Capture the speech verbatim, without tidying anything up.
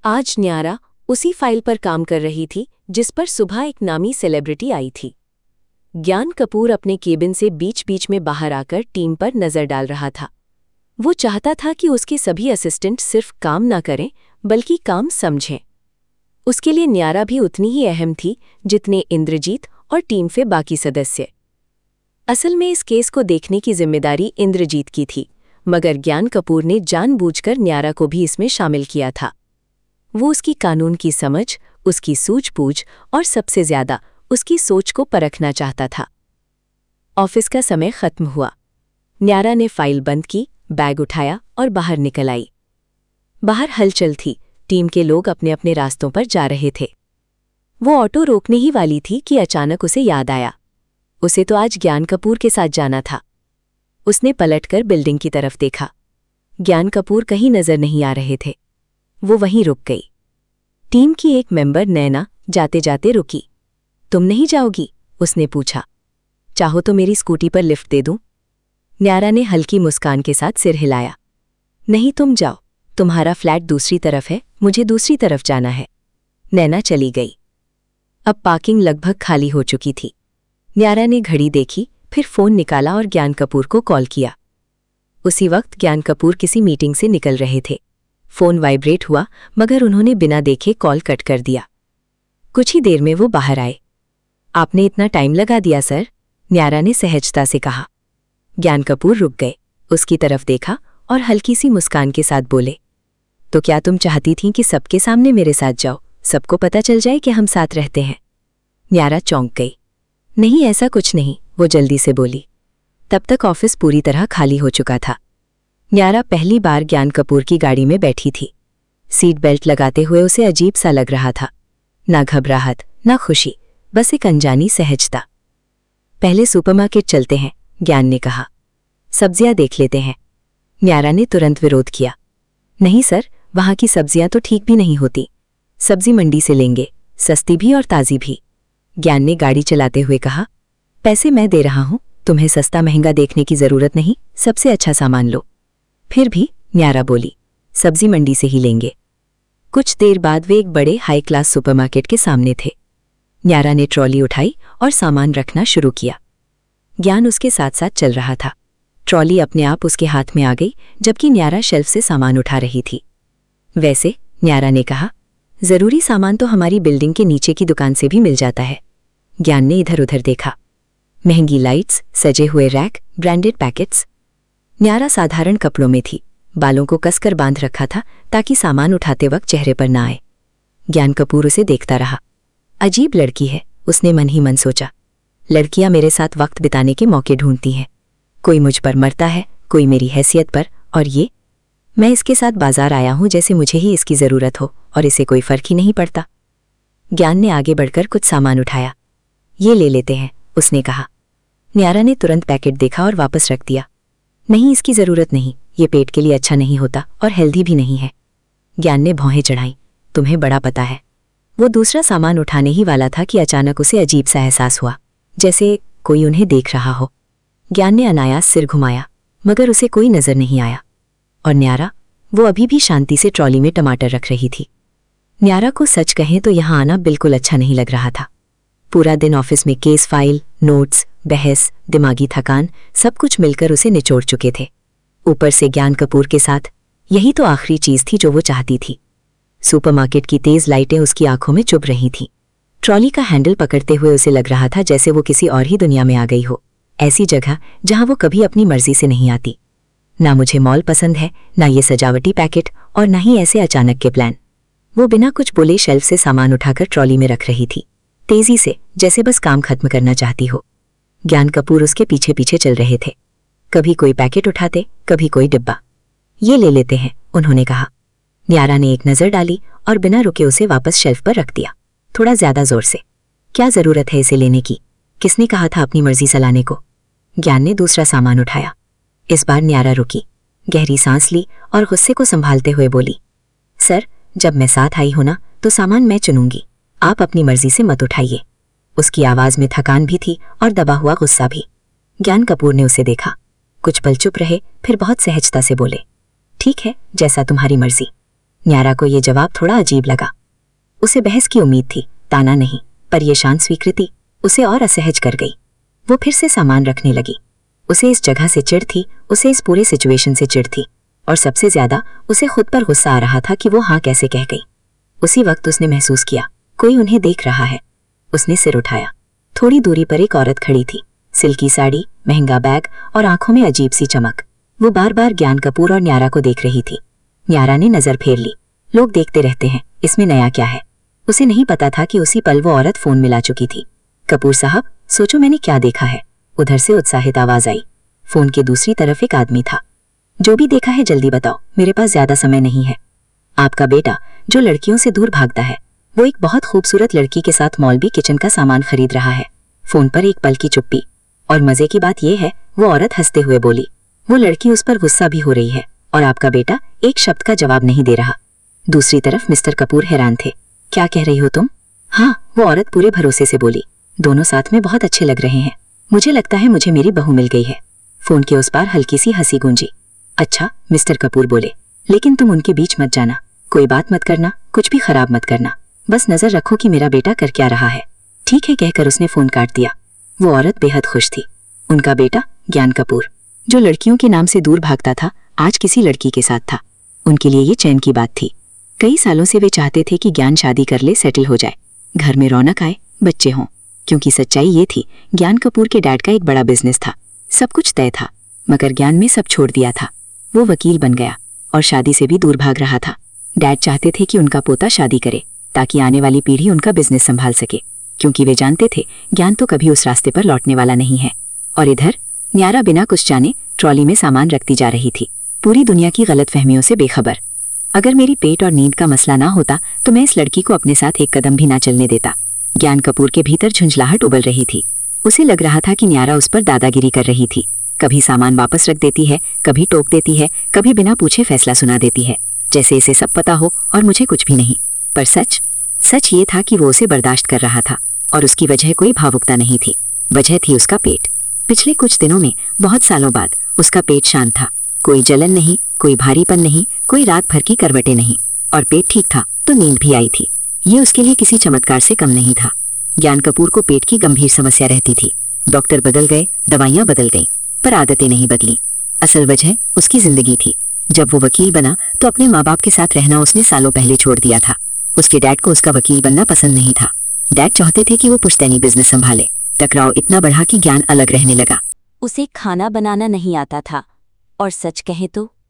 आज न्यारा उसी फाइल पर काम कर रही थी जिस पर सुबह एक नामी सेलिब्रिटी आई थी। ज्ञान कपूर अपने केबिन से बीच बीच में बाहर आकर टीम पर नजर डाल रहा था। वो चाहता था कि उसके सभी असिस्टेंट सिर्फ काम ना करें बल्कि काम समझें। उसके लिए न्यारा भी उतनी ही अहम थी जितने इंद्रजीत और टीम के बाकी सदस्य। असल में इस केस को देखने की जिम्मेदारी इंद्रजीत की थी, मगर ज्ञान कपूर ने जानबूझकर न्यारा को भी इसमें शामिल किया था। वो उसकी कानून की समझ, उसकी सूझबूझ और सबसे ज्यादा उसकी सोच को परखना चाहता था। ऑफिस का समय खत्म हुआ। न्यारा ने फाइल बंद की, बैग उठाया और बाहर निकल आई। बाहर हलचल थी, टीम के लोग अपने अपने रास्तों पर जा रहे थे। वो ऑटो रोकने ही वाली थी कि अचानक उसे याद आया, उसे तो आज ज्ञान कपूर के साथ जाना था। उसने पलटकर बिल्डिंग की तरफ देखा। ज्ञान कपूर कहीं नजर नहीं आ रहे थे। वो वहीं रुक गई। टीम की एक मेंबर नैना जाते जाते रुकी। तुम नहीं जाओगी? उसने पूछा। चाहो तो मेरी स्कूटी पर लिफ्ट दे दूं? न्यारा ने हल्की मुस्कान के साथ सिर हिलाया। नहीं, तुम जाओ, तुम्हारा फ्लैट दूसरी तरफ है, मुझे दूसरी तरफ जाना है। नैना चली गई। अब पार्किंग लगभग खाली हो चुकी थी। न्यारा ने घड़ी देखी, फिर फोन निकाला और ज्ञान कपूर को कॉल किया। उसी वक्त ज्ञान कपूर किसी मीटिंग से निकल रहे थे। फोन वाइब्रेट हुआ, मगर उन्होंने बिना देखे कॉल कट कर दिया। कुछ ही देर में वो बाहर आए। आपने इतना टाइम लगा दिया सर, न्यारा ने सहजता से कहा। ज्ञान कपूर रुक गए, उसकी तरफ देखा और हल्की सी मुस्कान के साथ बोले, तो क्या तुम चाहती थीं कि सबके सामने मेरे साथ जाओ, सबको पता चल जाए कि हम साथ रहते हैं? न्यारा चौंक गई। नहीं, ऐसा कुछ नहीं, वो जल्दी से बोली। तब तक ऑफिस पूरी तरह खाली हो चुका था। न्यारा पहली बार ज्ञान कपूर की गाड़ी में बैठी थी। सीट बेल्ट लगाते हुए उसे अजीब सा लग रहा था। ना घबराहट, ना खुशी, बस एक अनजानी सहजता। पहले सुपरमार्केट चलते हैं, ज्ञान ने कहा। सब्जियां देख लेते हैं। न्यारा ने तुरंत विरोध किया। नहीं सर, वहां की सब्जियां तो ठीक भी नहीं होती। सब्जी मंडी से लेंगे, सस्ती भी और ताज़ी भी। ज्ञान ने गाड़ी चलाते हुए कहा। पैसे मैं दे रहा हूं, तुम्हें सस्ता महंगा देखने की जरूरत नहीं, सबसे अच्छा सामान लो। फिर भी, न्यारा बोली, सब्जी मंडी से ही लेंगे। कुछ देर बाद वे एक बड़े हाई क्लास सुपरमार्केट के सामने थे। न्यारा ने ट्रॉली उठाई और सामान रखना शुरू किया। ज्ञान उसके साथ साथ चल रहा था। ट्रॉली अपने आप उसके हाथ में आ गई, जबकि न्यारा शेल्फ से सामान उठा रही थी। वैसे, न्यारा ने कहा, जरूरी सामान तो हमारी बिल्डिंग के नीचे की दुकान से भी मिल जाता है। ज्ञान ने इधर उधर देखा। महंगी लाइट्स, सजे हुए रैक, ब्रांडेड पैकेट्स। न्यारा साधारण कपड़ों में थी, बालों को कसकर बांध रखा था ताकि सामान उठाते वक्त चेहरे पर ना आए। ज्ञान कपूर उसे देखता रहा। अजीब लड़की है, उसने मन ही मन सोचा। लड़कियां मेरे साथ वक्त बिताने के मौके ढूंढती हैं। कोई मुझ पर मरता है, कोई मेरी हैसियत पर, और ये मैं इसके साथ बाजार आया हूं जैसे मुझे ही इसकी जरूरत हो और इसे कोई फर्क ही नहीं पड़ता। ज्ञान ने आगे बढ़कर कुछ सामान उठाया। ये ले लेते हैं, उसने कहा। न्यारा ने तुरंत पैकेट देखा और वापस रख दिया। नहीं, इसकी जरूरत नहीं, ये पेट के लिए अच्छा नहीं होता और हेल्दी भी नहीं है। ज्ञान ने भौहें चढ़ाई। तुम्हें बड़ा पता है। वो दूसरा सामान उठाने ही वाला था कि अचानक उसे अजीब सा एहसास हुआ, जैसे कोई उन्हें देख रहा हो। ज्ञान ने अनायास सिर घुमाया, मगर उसे कोई नजर नहीं आया। और न्यारा, वो अभी भी शांति से ट्रॉली में टमाटर रख रही थी। न्यारा को सच कहें तो यहां आना बिल्कुल अच्छा नहीं लग रहा था। पूरा दिन ऑफिस में केस फाइल, नोट्स, बहस, दिमागी थकान, सब कुछ मिलकर उसे निचोड़ चुके थे। ऊपर से ज्ञान कपूर के साथ, यही तो आखिरी चीज थी जो वो चाहती थी। सुपरमार्केट की तेज लाइटें उसकी आंखों में चुभ रही थीं। ट्रॉली का हैंडल पकड़ते हुए उसे लग रहा था जैसे वो किसी और ही दुनिया में आ गई हो, ऐसी जगह जहां वो कभी अपनी मर्जी से नहीं आती। ना मुझे मॉल पसंद है, ना ये सजावटी पैकेट, और ना ही ऐसे अचानक के प्लान। वो बिना कुछ बोले शेल्फ से सामान उठाकर ट्रॉली में रख रही थी, तेजी से, जैसे बस काम खत्म करना चाहती हो। ज्ञान कपूर उसके पीछे पीछे चल रहे थे। कभी कोई पैकेट उठाते, कभी कोई डिब्बा। ये ले लेते हैं, उन्होंने कहा। न्यारा ने एक नजर डाली और बिना रुके उसे वापस शेल्फ पर रख दिया, थोड़ा ज्यादा जोर से। क्या जरूरत है इसे लेने की? किसने कहा था अपनी मर्जी चलाने को? ज्ञान ने दूसरा सामान उठाया। इस बार न्यारा रुकी, गहरी सांस ली और गुस्से को संभालते हुए बोली, सर, जब मैं साथ आई हूं ना, तो सामान मैं चुनूंगी, आप अपनी मर्जी से मत उठाइए। उसकी आवाज में थकान भी थी और दबा हुआ गुस्सा भी। ज्ञान कपूर ने उसे देखा, कुछ पल चुप रहे, फिर बहुत सहजता से बोले, ठीक है, जैसा तुम्हारी मर्जी। न्यारा को ये जवाब थोड़ा अजीब लगा। उसे बहस की उम्मीद थी, ताना नहीं, पर यह शांत स्वीकृति उसे और असहज कर गई। वो फिर से सामान रखने लगी। उसे इस जगह से चिढ़ थी, उसे इस पूरे सिचुएशन से चिढ़ थी, और सबसे ज्यादा उसे खुद पर गुस्सा आ रहा था कि वो हाँ कैसे कह गई। उसी वक्त उसने महसूस किया कोई उन्हें देख रहा है। उसने सिर उठाया। थोड़ी दूरी पर एक औरत खड़ी थी, सिल्की साड़ी, महंगा बैग और आंखों में अजीब सी चमक। वो बार बार ज्ञान कपूर और न्यारा को देख रही थी। न्यारा ने नजर फेर ली। लोग देखते रहते हैं, इसमें नया क्या है। उसे नहीं पता था कि उसी पल वो औरत फोन मिला चुकी थी। कपूर साहब, सोचो मैंने क्या देखा है। उधर से उत्साहित आवाज आई। फोन के दूसरी तरफ एक आदमी था। जो भी देखा है जल्दी बताओ, मेरे पास ज्यादा समय नहीं है। आपका बेटा जो लड़कियों से दूर भागता है, वो एक बहुत खूबसूरत लड़की के साथ मॉलबी किचन का सामान खरीद रहा है। फोन पर एक पल की चुप्पी, और मजे की बात यह है वो औरत हंसते हुए बोली। वो लड़की उस पर गुस्सा भी हो रही है और आपका बेटा एक शब्द का जवाब नहीं दे रहा। दूसरी तरफ मिस्टर कपूर हैरान थे। क्या कह रही हो तुम? हाँ, वो औरत पूरे भरोसे से बोली। दोनों साथ में बहुत अच्छे लग रहे हैं। मुझे लगता है मुझे मेरी बहू मिल गई है। फोन के उस पार हल्की सी हंसी गूंजी। अच्छा, मिस्टर कपूर बोले, लेकिन तुम उनके बीच मत जाना। कोई बात मत करना, कुछ भी खराब मत करना। बस नजर रखो कि मेरा बेटा कर क्या रहा है। ठीक है कहकर उसने फोन काट दिया। वो औरत बेहद खुश थी। उनका बेटा ज्ञान कपूर, जो लड़कियों के नाम से दूर भागता था, आज किसी लड़की के साथ था। उनके लिए ये चैन की बात थी। कई सालों से वे चाहते थे कि ज्ञान शादी कर ले, सेटल हो जाए, घर में रौनक आए, बच्चे हों। क्योंकि सच्चाई ये थी, ज्ञान कपूर के डैड का एक बड़ा बिजनेस था, सब कुछ तय था, मगर ज्ञान में सब छोड़ दिया था। वो वकील बन गया और शादी से भी दूर भाग रहा था। डैड चाहते थे कि उनका पोता शादी करे ताकि आने वाली पीढ़ी उनका बिजनेस संभाल सके, क्योंकि वे जानते थे ज्ञान तो कभी उस रास्ते पर लौटने वाला नहीं है। और इधर न्यारा बिना कुछ जाने ट्रॉली में सामान रखती जा रही थी, पूरी दुनिया की गलतफहमियों से बेखबर। अगर मेरी पेट और नींद का मसला ना होता तो मैं इस लड़की को अपने साथ एक कदम भी ना चलने देता। ज्ञान कपूर के भीतर झुंझलाहट उबल रही थी। उसे लग रहा था कि न्यारा उस पर दादागिरी कर रही थी। कभी सामान वापस रख देती है, कभी टोक देती है, कभी बिना पूछे फैसला सुना देती है, जैसे इसे सब पता हो और मुझे कुछ भी नहीं। पर सच सच ये था कि वो उसे बर्दाश्त कर रहा था, और उसकी वजह कोई भावुकता नहीं थी। वजह थी उसका पेट। पिछले कुछ दिनों में, बहुत सालों बाद, उसका पेट शांत था। कोई जलन नहीं, कोई भारीपन नहीं, कोई रात भर की करवटें नहीं, और पेट ठीक था तो नींद भी आई थी। ये उसके लिए किसी चमत्कार से कम नहीं था। ज्ञान कपूर को पेट की गंभीर समस्या रहती थी। डॉक्टर बदल गए, दवाइयां बदल गईं, पर आदतें नहीं बदली। असल वजह उसकी जिंदगी थी। जब वो वकील बना तो अपने माँ बाप के साथ रहना उसने सालों पहले छोड़ दिया था। उसके डैड को उसका वकील बनना पसंद नहीं था। डैड चाहते थे कि वो पुश्तैनी बिजनेस संभाले। टकराव इतना बढ़ा कि ज्ञान अलग रहने लगा। उसे खाना बनाना नहीं आता था, और सच कहे तो